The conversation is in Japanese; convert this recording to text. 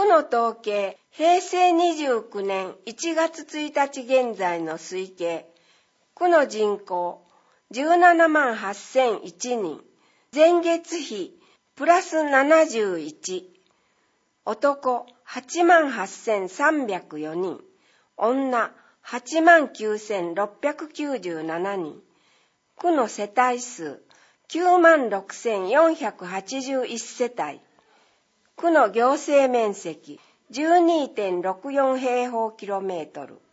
の統計、平成29年1月1日現在の推計、区の人口17万8001人、前月比プラス71、男8万8304人、女8万9697人、区の世帯数9万6481世帯、区の行政面積 12.64 平方キロメートル、